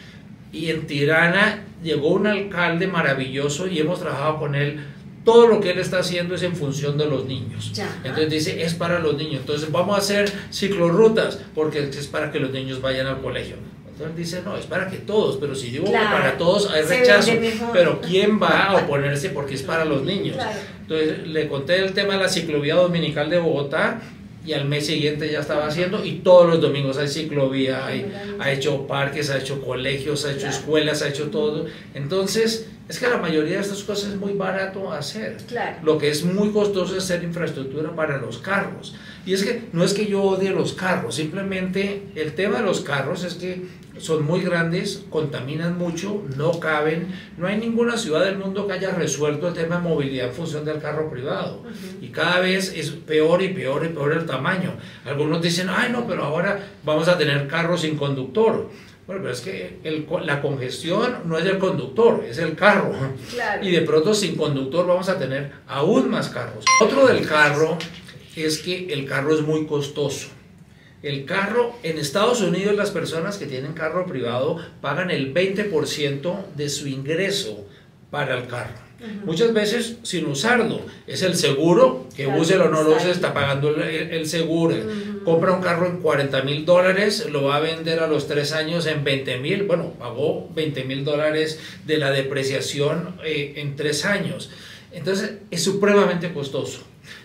Y en Tirana llegó un alcalde maravilloso y hemos trabajado con él. Todo lo que él está haciendo es en función de los niños. Ya. Entonces dice, es para los niños. Entonces vamos a hacer ciclorrutas porque es para que los niños vayan al colegio. Entonces dice, no, es para que todos, pero si digo claro, que para todos hay rechazo, pero ¿quién va a oponerse porque es para los niños? Claro. Entonces le conté el tema de la ciclovía dominical de Bogotá, y al mes siguiente ya estaba haciendo, y todos los domingos hay ciclovía, ha hecho parques, ha hecho colegios, ha hecho claro. escuelas, ha hecho todo. Entonces es que la mayoría de estas cosas es muy barato hacer. Claro. Lo que es muy costoso es hacer infraestructura para los carros. Y es que no es que yo odie los carros, simplemente el tema de los carros es que son muy grandes, contaminan mucho, no caben. No hay ninguna ciudad del mundo que haya resuelto el tema de movilidad en función del carro privado. Y cada vez es peor y peor y peor el tamaño. Algunos dicen, ay no, pero ahora vamos a tener carros sin conductor. Bueno, pero es que la congestión no es el conductor, es el carro. Claro. Y de pronto sin conductor vamos a tener aún más carros. Otro del carro es que el carro es muy costoso. El carro, en Estados Unidos las personas que tienen carro privado pagan el 20% de su ingreso para el carro. Muchas veces sin usarlo, es el seguro, que claro, úselo o no lo use, está pagando el seguro. Compra un carro en $40,000, lo va a vender a los 3 años en $20,000, bueno, pagó $20,000 de la depreciación en 3 años. Entonces es supremamente costoso.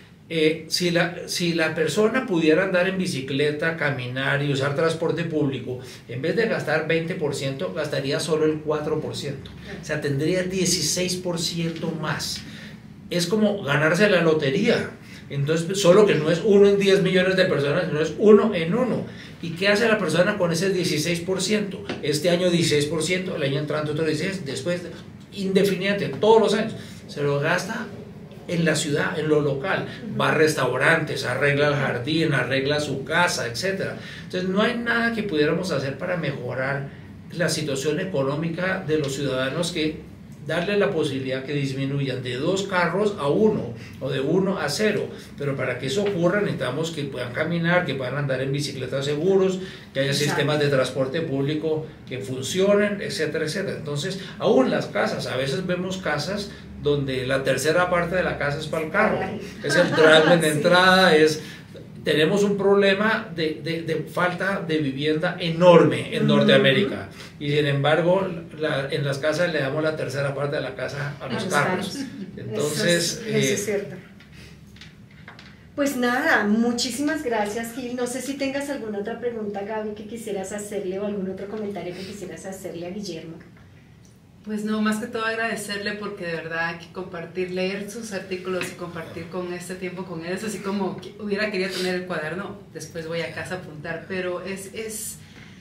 Si la persona pudiera andar en bicicleta, caminar y usar transporte público, en vez de gastar 20%, gastaría solo el 4%. O sea, tendría 16% más. Es como ganarse la lotería. Entonces, solo que no es 1 en 10 millones de personas, no es 1 en 1. ¿Y qué hace la persona con ese 16%? Este año 16%, el año entrante otro 16%, después indefinidamente, todos los años. Se lo gasta en la ciudad, en lo local, va a restaurantes, arregla el jardín, arregla su casa, etc. Entonces no hay nada que pudiéramos hacer para mejorar la situación económica de los ciudadanos, que darle la posibilidad que disminuyan de 2 carros a 1 o de 1 a 0, pero para que eso ocurra necesitamos que puedan caminar, que puedan andar en bicicletas seguros, que haya sistemas de transporte público que funcionen, etcétera, etcétera. Entonces, aún las casas, a veces vemos casas donde la tercera parte de la casa es para el carro, es el driveway de entrada, tenemos un problema de falta de vivienda enorme en Norteamérica, y sin embargo en las casas le damos la tercera parte de la casa a los carros. Entonces eso es cierto. Pues nada, muchísimas gracias, Gil. No sé si tengas alguna otra pregunta, Gaby, que quisieras hacerle, o algún otro comentario que quisieras hacerle a Guillermo. Pues no, más que todo agradecerle, porque de verdad hay que compartir, leer sus artículos y compartir con este tiempo con él. Es así como que hubiera querido tener el cuaderno, después voy a casa a apuntar, pero es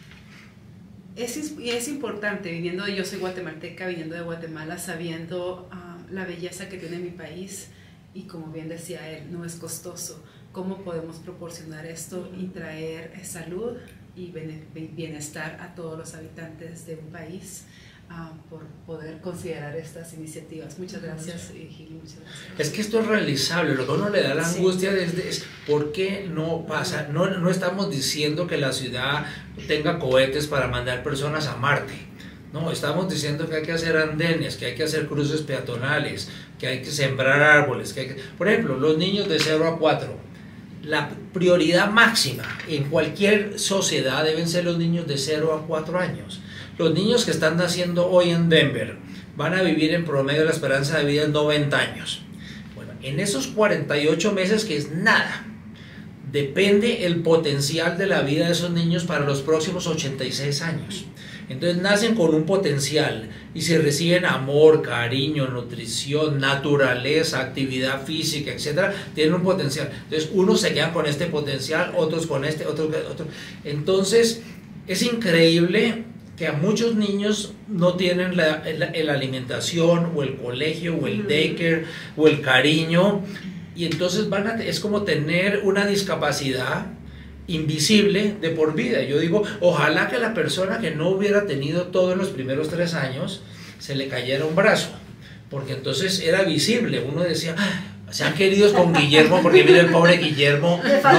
importante, viniendo, yo soy guatemalteca, viniendo de Guatemala, sabiendo la belleza que tiene mi país, y como bien decía él, no es costoso. ¿Cómo podemos proporcionar esto y traer salud y bienestar a todos los habitantes de un país? por poder considerar estas iniciativas. Muchas gracias, Gil, muchas gracias. Es que esto es realizable, lo que a uno le da la angustia es ¿por qué no pasa? No estamos diciendo que la ciudad tenga cohetes para mandar personas a Marte. No, estamos diciendo que hay que hacer andenes, que hay que hacer cruces peatonales, que hay que sembrar árboles. Por ejemplo, los niños de 0 a 4. La prioridad máxima en cualquier sociedad deben ser los niños de 0 a 4 años. Los niños que están naciendo hoy en Denver van a vivir en promedio la esperanza de vida en 90 años. Bueno, en esos 48 meses, que es nada, depende el potencial de la vida de esos niños para los próximos 86 años. Entonces nacen con un potencial y si reciben amor, cariño, nutrición, naturaleza, actividad física, etcétera, tienen un potencial. Entonces unos se quedan con este potencial, otros con este, otro. Entonces es increíble que a muchos niños no tienen la alimentación o el colegio o el daycare o el cariño, y entonces es como tener una discapacidad invisible de por vida. Yo digo, ojalá que la persona que no hubiera tenido todo en los primeros 3 años se le cayera un brazo, porque entonces era visible. Uno decía, sean queridos con Guillermo, porque mira el pobre Guillermo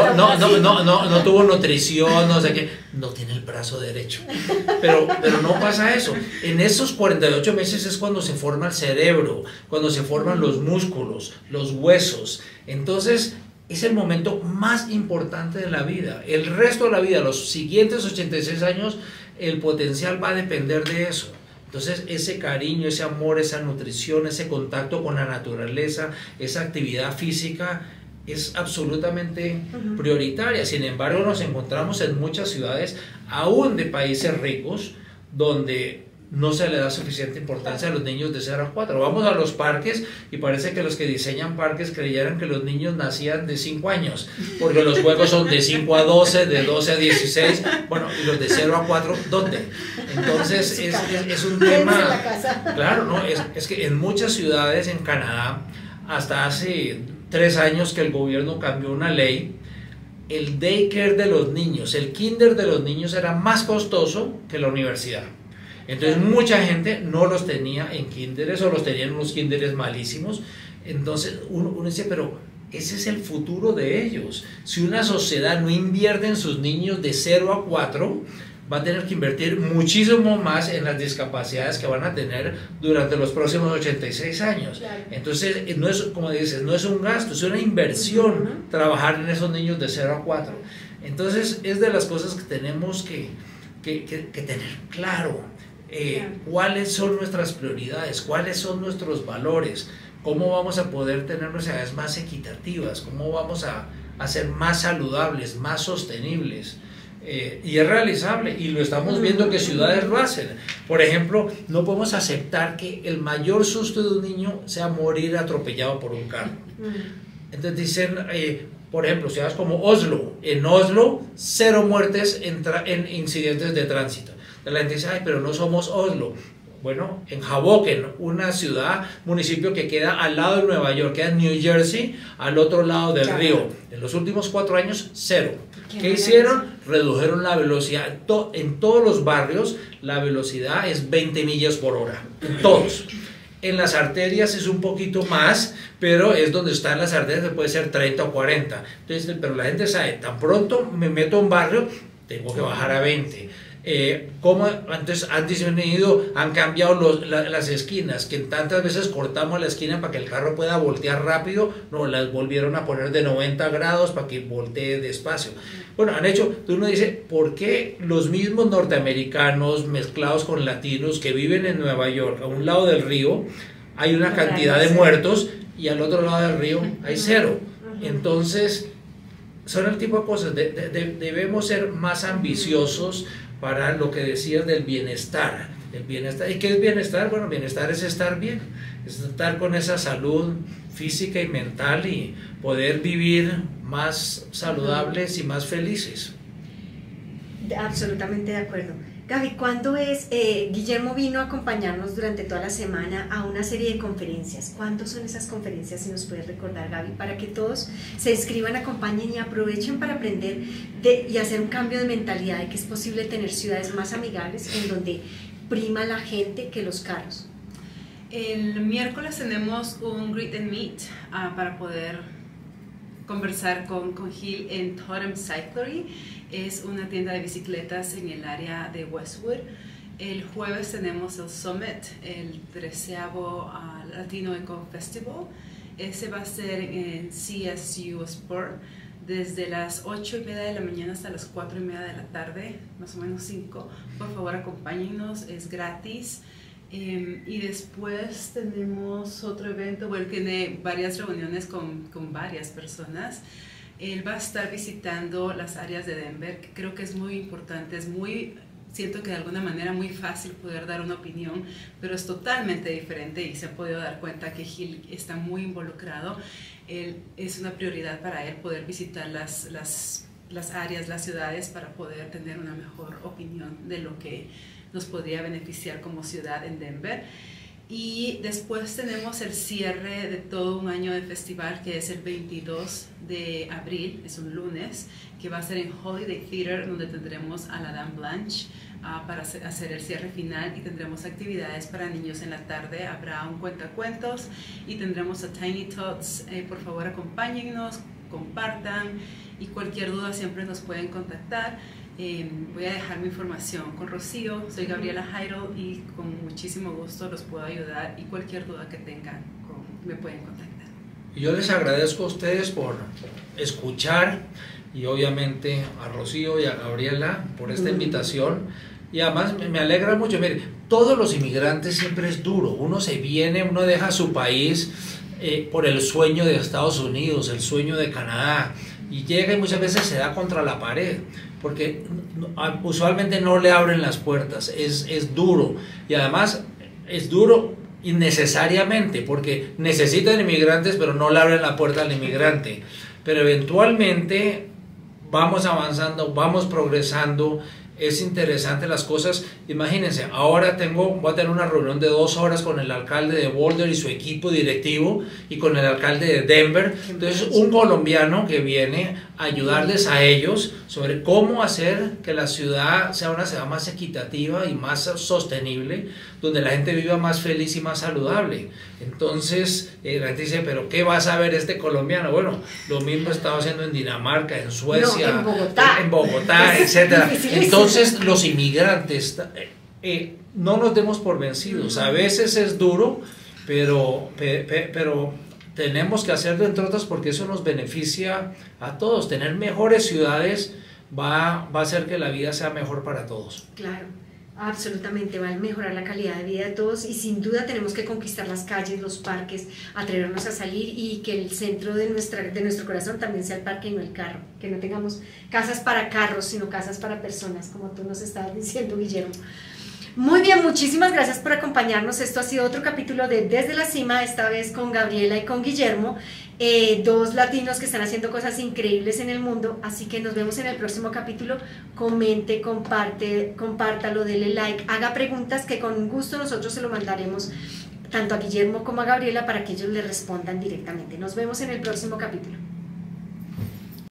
no tuvo nutrición, no sé qué, no tiene el brazo derecho. Pero no pasa eso. En esos 48 meses es cuando se forma el cerebro, cuando se forman los músculos, los huesos. Entonces es el momento más importante de la vida. El resto de la vida, los siguientes 86 años, el potencial va a depender de eso. Entonces ese cariño, ese amor, esa nutrición, ese contacto con la naturaleza, esa actividad física es absolutamente prioritaria. Sin embargo, nos encontramos en muchas ciudades, aún de países ricos, donde no se le da suficiente importancia a los niños de 0 a 4. Vamos a los parques y parece que los que diseñan parques creyeran que los niños nacían de 5 años, porque los juegos son de 5 a 12, de 12 a 16, bueno, y los de 0 a 4, ¿dónde? Entonces es un tema, claro, ¿no? Es que en muchas ciudades en Canadá, hasta hace 3 años que el gobierno cambió una ley, el daycare de los niños, el kinder de los niños era más costoso que la universidad. Entonces mucha gente no los tenía en kinderes o los tenía en unos kinderes malísimos. Entonces uno dice, pero ese es el futuro de ellos. Si una sociedad no invierte en sus niños de 0 a 4, va a tener que invertir muchísimo más en las discapacidades que van a tener durante los próximos 86 años. Entonces no es, como dices, no es un gasto, es una inversión trabajar en esos niños de 0 a 4. Entonces es de las cosas que tenemos que tener claro. ¿Cuáles son nuestras prioridades? ¿Cuáles son nuestros valores? ¿Cómo vamos a poder tener sociedades más equitativas? ¿Cómo vamos a ser más saludables, más sostenibles? Y es realizable, y lo estamos viendo que ciudades lo hacen. Por ejemplo, no podemos aceptar que el mayor susto de un niño sea morir atropellado por un carro. Entonces dicen, por ejemplo, ciudades como Oslo. En Oslo, 0 muertes en incidentes de tránsito. La gente dice, ay, pero no somos Oslo. Bueno, en Hoboken, una ciudad, municipio que queda al lado de Nueva York, queda en New Jersey, al otro lado del río. En los últimos 4 años, 0. ¿Qué hicieron? Redujeron la velocidad. En todos los barrios, la velocidad es 20 millas por hora. En todos. En las arterias es un poquito más, pero es donde están las arterias, puede ser 30 o 40. Entonces, pero la gente sabe, tan pronto me meto a un barrio, tengo que bajar a 20. Como antes han disminuido, han cambiado las esquinas, que tantas veces cortamos la esquina para que el carro pueda voltear rápido, no, las volvieron a poner de 90 grados para que voltee despacio. Bueno, han hecho, uno dice, ¿por qué los mismos norteamericanos mezclados con latinos que viven en Nueva York, a un lado del río, hay una cantidad de muertos y al otro lado del río hay 0? Entonces, son el tipo de cosas, debemos ser más ambiciosos para lo que decías del bienestar. El bienestar. ¿Y qué es bienestar? Bueno, bienestar es estar bien, es estar con esa salud física y mental y poder vivir más saludables y más felices. Absolutamente de acuerdo. Gaby, ¿cuándo es? Guillermo vino a acompañarnos durante toda la semana a una serie de conferencias. ¿Cuándo son esas conferencias? Si nos puedes recordar, Gaby, para que todos se inscriban, acompañen y aprovechen para aprender y hacer un cambio de mentalidad de que es posible tener ciudades más amigables en donde prima la gente que los carros. El miércoles tenemos un Greet and Meet para poder conversar con Gil en Totem Cyclery. Es una tienda de bicicletas en el área de Westwood. El jueves tenemos el Summit, el 13º Latino Eco Festival. Ese va a ser en CSU Sport desde las 8:30 de la mañana hasta las 4:30 de la tarde, más o menos 5. Por favor, acompáñennos, es gratis. Y después tenemos otro evento, bueno, tiene varias reuniones con varias personas. Él va a estar visitando las áreas de Denver, que creo que es muy importante, siento que de alguna manera muy fácil poder dar una opinión, pero es totalmente diferente y se ha podido dar cuenta que Gil está muy involucrado. Es una prioridad para él poder visitar las áreas, las ciudades, para poder tener una mejor opinión de lo que nos podría beneficiar como ciudad en Denver. Y después tenemos el cierre de todo un año de festival, que es el 22 de abril, es un lunes, que va a ser en Holiday Theater, donde tendremos a la Dame Blanche para hacer el cierre final, y tendremos actividades para niños en la tarde. Habrá un cuentacuentos y tendremos a Tiny Tots. Por favor, acompáñennos, compartan, y cualquier duda siempre nos pueden contactar. Voy a dejar mi información con Rocío. Soy Gabriela Jairo y con muchísimo gusto los puedo ayudar, y cualquier duda que tengan me pueden contactar. Yo les agradezco a ustedes por escuchar, y obviamente a Rocío y a Gabriela por esta invitación. Y además me alegra mucho. Mire, todos los inmigrantes siempre es duro. Uno se viene, uno deja su país por el sueño de Estados Unidos, el sueño de Canadá, y llega y muchas veces se da contra la pared, porque usualmente no le abren las puertas. Es duro, y además es duro innecesariamente, porque necesitan inmigrantes pero no le abren la puerta al inmigrante. Pero eventualmente vamos avanzando, vamos progresando. Es interesante las cosas. Imagínense, ahora voy a tener una reunión de 2 horas con el alcalde de Boulder y su equipo directivo, y con el alcalde de Denver. Entonces, un colombiano que viene a ayudarles a ellos sobre cómo hacer que la ciudad sea una ciudad más equitativa y más sostenible, donde la gente viva más feliz y más saludable. Entonces, la gente dice, ¿pero qué va a saber este colombiano? Bueno, lo mismo estaba haciendo en Dinamarca, en Suecia, no, en Bogotá, etc. Entonces, los inmigrantes, no nos demos por vencidos. A veces es duro, pero tenemos que hacerlo, entre otras, porque eso nos beneficia a todos. Tener mejores ciudades va a hacer que la vida sea mejor para todos. Claro, absolutamente, va a mejorar la calidad de vida de todos, y sin duda tenemos que conquistar las calles, los parques, atrevernos a salir, y que el centro de nuestro corazón también sea el parque y no el carro, que no tengamos casas para carros, sino casas para personas, como tú nos estabas diciendo, Guillermo. Muy bien, muchísimas gracias por acompañarnos. Esto ha sido otro capítulo de Desde la Cima, esta vez con Gabriela y con Guillermo, 2 latinos que están haciendo cosas increíbles en el mundo. Así que nos vemos en el próximo capítulo. Comente, compártalo, dele like, haga preguntas, que con gusto nosotros se lo mandaremos tanto a Guillermo como a Gabriela para que ellos le respondan directamente. Nos vemos en el próximo capítulo.